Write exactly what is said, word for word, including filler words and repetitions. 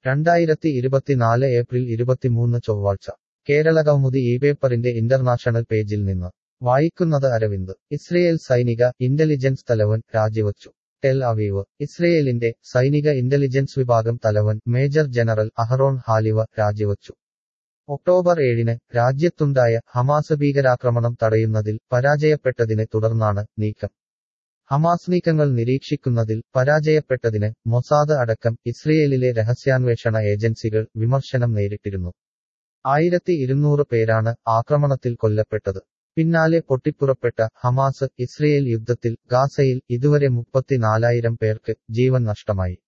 രണ്ടായിരത്തി ഇരുപത്തിനാല് ഏപ്രിൽ ഇരുപത്തിമൂന്ന് ചൊവ്വാഴ്ച കേരള കൗമുദി ഈ പേപ്പറിന്റെ ഇന്റർനാഷണൽ പേജിൽ നിന്ന് വായിക്കുന്നത് അരവിന്ദ്. ഇസ്രയേൽ സൈനിക ഇന്റലിജൻസ് തലവൻ രാജിവച്ചു. Tel Aviv. ഇസ്രയേലിന്റെ സൈനിക ഇന്റലിജൻസ് വിഭാഗം തലവൻ മേജർ ജനറൽ അഹറോൺ ഹാലിവ രാജിവച്ചു. ഒക്ടോബർ ഏഴിന് രാജ്യത്തുണ്ടായ ഹമാസ് ഭീകരാക്രമണം തടയുന്നതിൽ പരാജയപ്പെട്ടതിനെ തുടർന്നാണ് നീക്കം. ഹമാസ് നീക്കങ്ങൾ നിരീക്ഷിക്കുന്നതിൽ പരാജയപ്പെട്ടതിന് മൊസാദ് അടക്കം ഇസ്രയേലിലെ രഹസ്യാന്വേഷണ ഏജൻസികൾ വിമർശനം നേരിട്ടിരുന്നു. ആയിരത്തി ഇരുന്നൂറ് പേരാണ് ആക്രമണത്തിൽ കൊല്ലപ്പെട്ടത്. പിന്നാലെ പൊട്ടിപ്പുറപ്പെട്ട ഹമാസ് ഇസ്രയേൽ യുദ്ധത്തിൽ ഗാസയിൽ ഇതുവരെ മുപ്പത്തിനാലായിരം പേർക്ക് ജീവൻ നഷ്ടമായി.